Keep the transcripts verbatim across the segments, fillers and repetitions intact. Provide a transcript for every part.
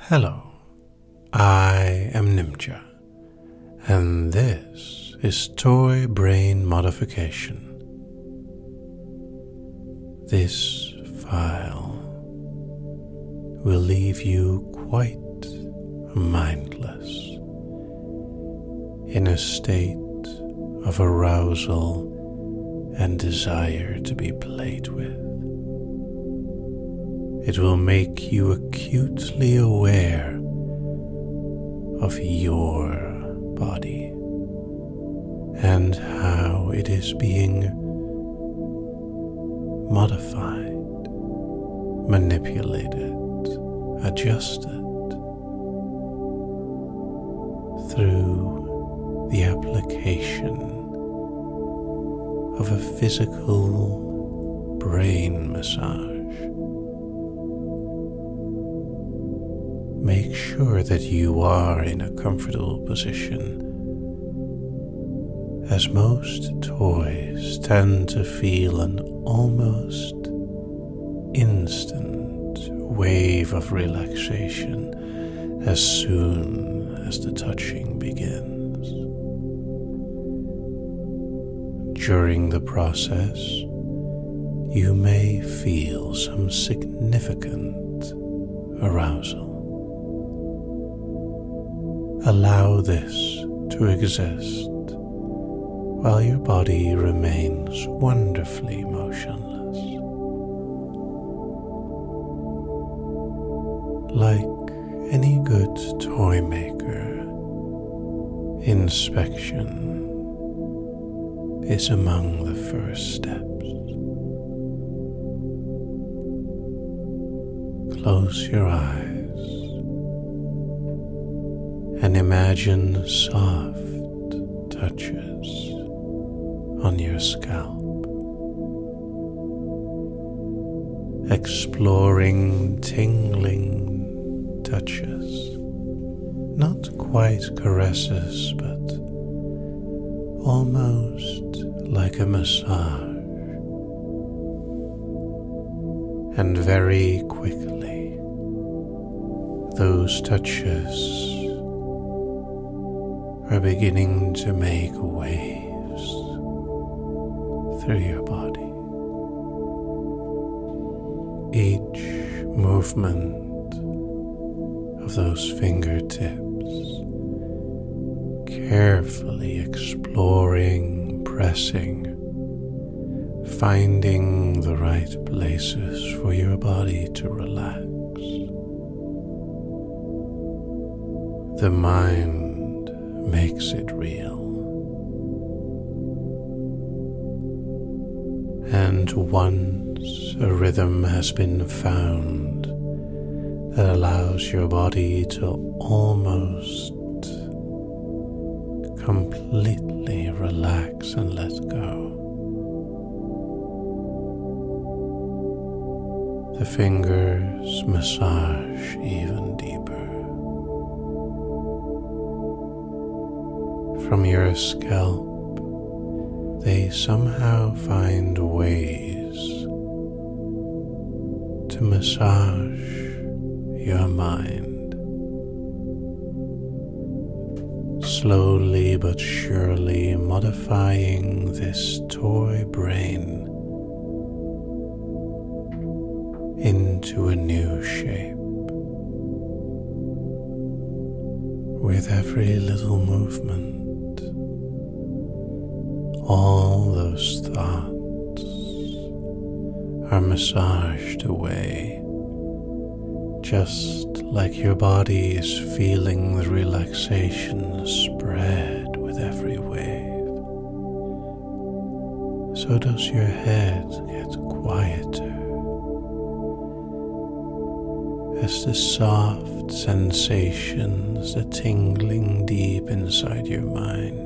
Hello, I am Nimja, and this is Toy Brain Modification. This file will leave you quite mindless, in a state of arousal and desire to be played with. It will make you acutely aware of your body and how it is being modified, manipulated, adjusted through the application of a physical brain massage. Make sure that you are in a comfortable position, as most toys tend to feel an almost instant wave of relaxation as soon as the touching begins. During the process, you may feel some significant arousal. Allow this to exist while your body remains wonderfully motionless. Like any good toy maker, inspection is among the first steps. Close your eyes and imagine soft touches on your scalp, exploring tingling touches, not quite caresses, but almost like a massage. And very quickly, those touches are beginning to make waves through your body. Each movement of those fingertips, carefully exploring, pressing, finding the right places for your body to relax. The mind makes it real. And once a rhythm has been found that allows your body to almost completely relax and let go, the fingers massage even deeper. From your scalp, they somehow find ways to massage your mind, slowly but surely modifying this toy brain into a new shape. With every little movement, all those thoughts are massaged away, just like your body is feeling the relaxation spread with every wave. So does your head get quieter as the soft sensations, the tingling deep inside your mind,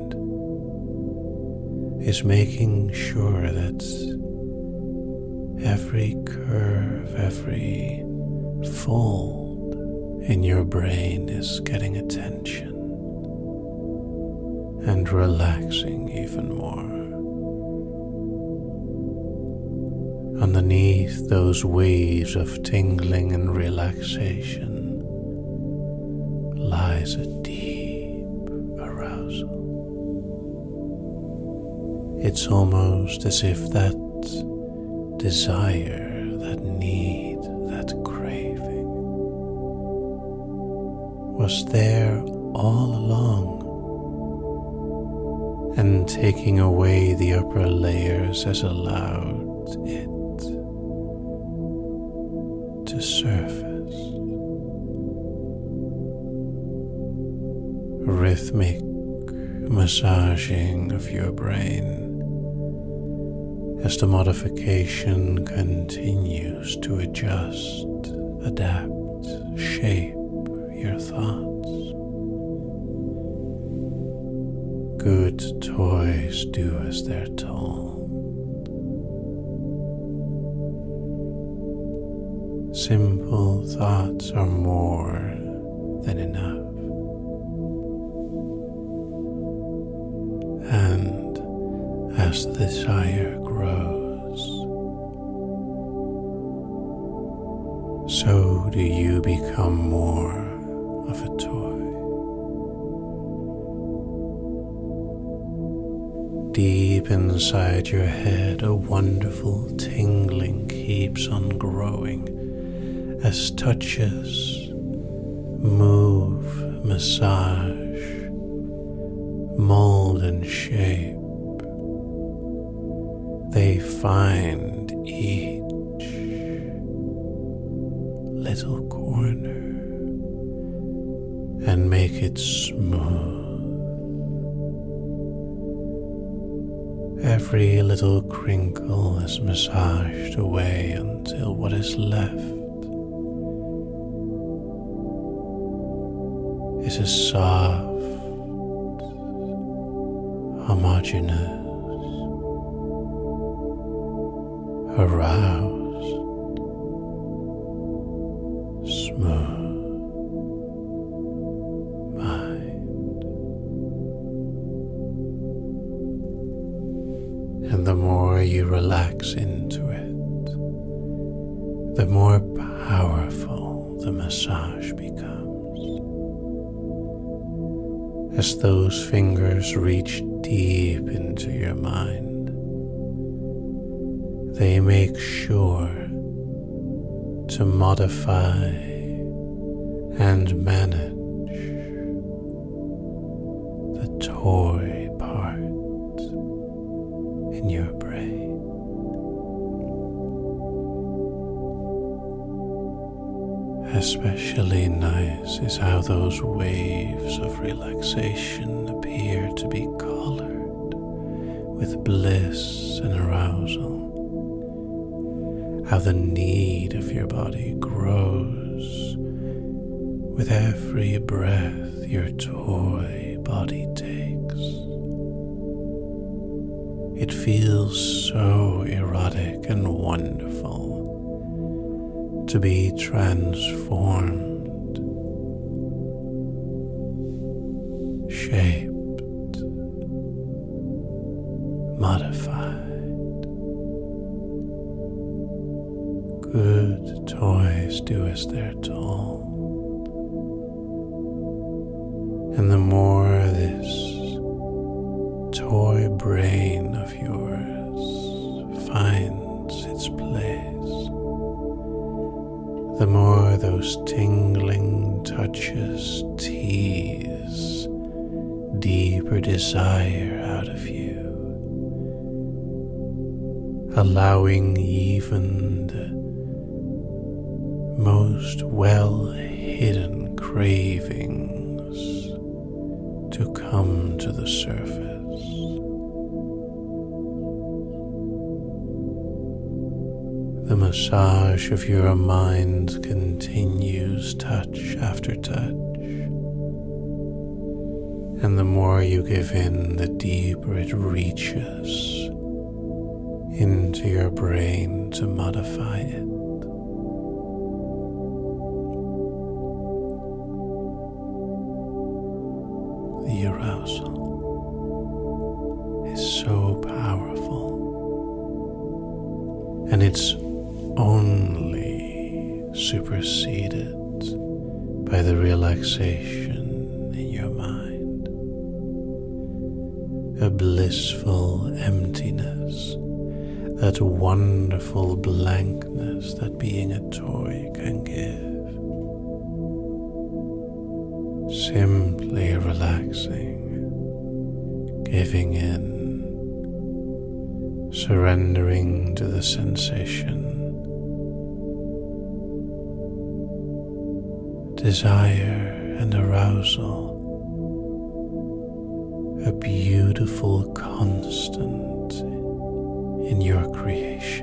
is making sure that every curve, every fold in your brain is getting attention and relaxing even more. Underneath those waves of tingling and relaxation, implies a deep arousal. It's almost as if that desire, that need, that craving was there all along, and taking away the upper layers has allowed it to surface. Rhythmic massaging of your brain as the modification continues to adjust, adapt, shape your thoughts. Good toys do as they're told. Simple thoughts are more than enough. And as the desire grows, so do you become more of a toy. Deep inside your head, a wonderful tingling keeps on growing as touches move, massage, mold and shape. They find each little corner and make it smooth. Every little crinkle is massaged away until what is left is a soft, homogeneous, aroused, smooth mind. And the more you relax into it, the more powerful the massage becomes. As those fingers reach deep into your mind, they make sure to modify and manage the toy part in your brain. Especially nice is how those waves of relaxation appear to be colored with bliss and arousal. How the need of your body grows with every breath your toy body takes. It feels so erotic and wonderful to be transformed, shaped, modified. Good toys do as they're told. And the more this toy brain of yours finds its place, the more those tingling touches tease deeper desire out of you, allowing even the most well-hidden cravings to come to the surface. The massage of your mind continues touch after touch, and the more you give in, the deeper it reaches into your brain to modify it. The arousal is so powerful, and it's only superseded by the relaxation a blissful emptiness, that wonderful blankness that being a toy can give. Simply relaxing, giving in, surrendering to the sensation. Desire and arousal, a beautiful constant in your creation.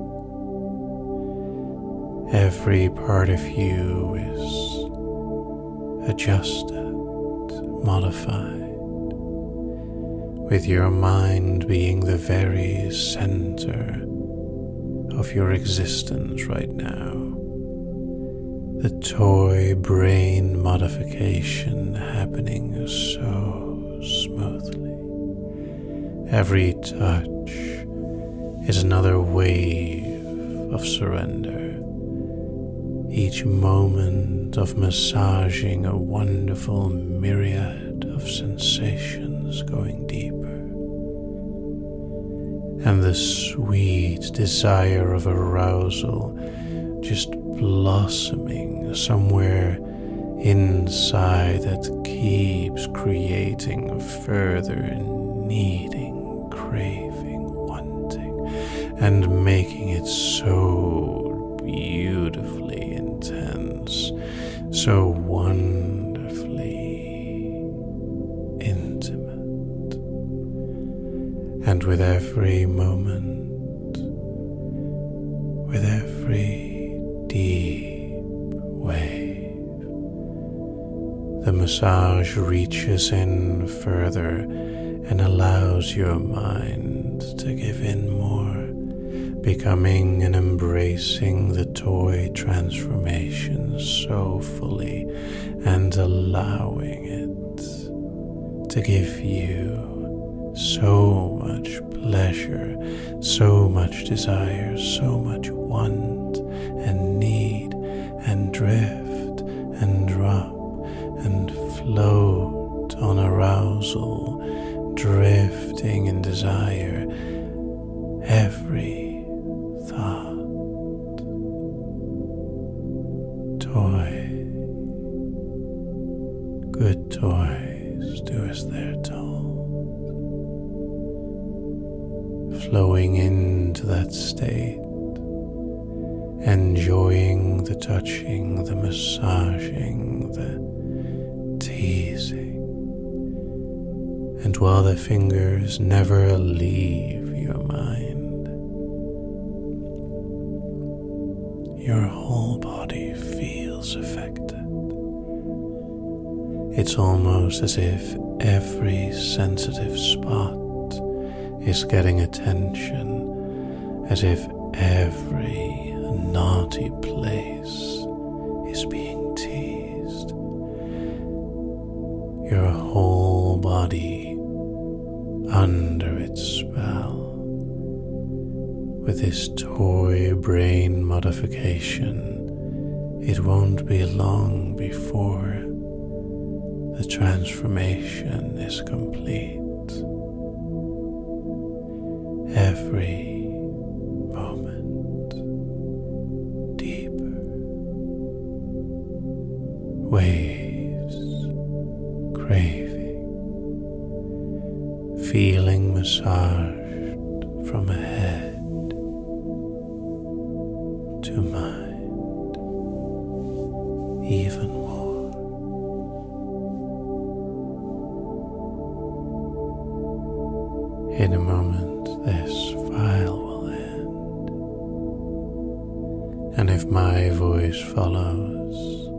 Every part of you is adjusted, modified, with your mind being the very center of your existence right now. The toy brain modification happening so smoothly. Every touch is another wave of surrender. Each moment of massaging a wonderful myriad of sensations going deeper. And the sweet desire of arousal just blossoming somewhere inside that keeps creating further needing, craving, wanting, and making it so beautifully intense, so wonderfully intimate. And with every moment, with every deep wave, the massage reaches in further and allows your mind to give in more, becoming and embracing the toy transformation so fully and allowing it to give you so much pleasure, so much desire, so much want and need and drift and drop and float on arousal, drifting in desire, every thought. Toy, good toys do as they're told, flowing into that state, enjoying the touching, the massaging, the teasing. And while the fingers never leave your mind, your whole body feels affected. It's almost as if every sensitive spot is getting attention, as if every naughty place is being teased. Your whole body under its spell. With this toy brain modification, it won't be long before the transformation is complete. Every moment deeper, waves craving, feeling massaged from head to mind, even more. In a moment, this file will end, and if my voice follows,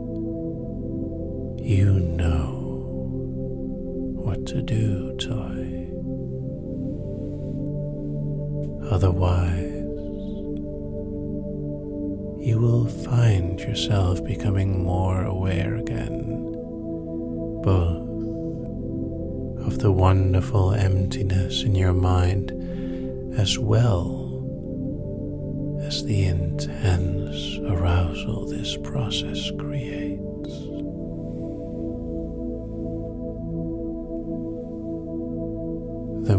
you know what to do, toy. Otherwise, you will find yourself becoming more aware again, both of the wonderful emptiness in your mind as well as the intense arousal this process creates. The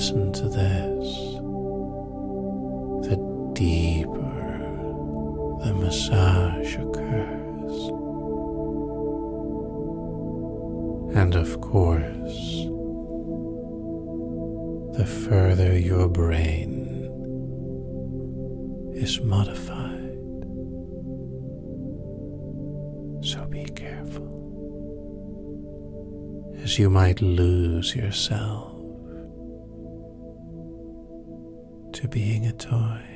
listen to this, the deeper the massage occurs. And of course, the further your brain is modified. So be careful, as you might lose yourself to being a toy.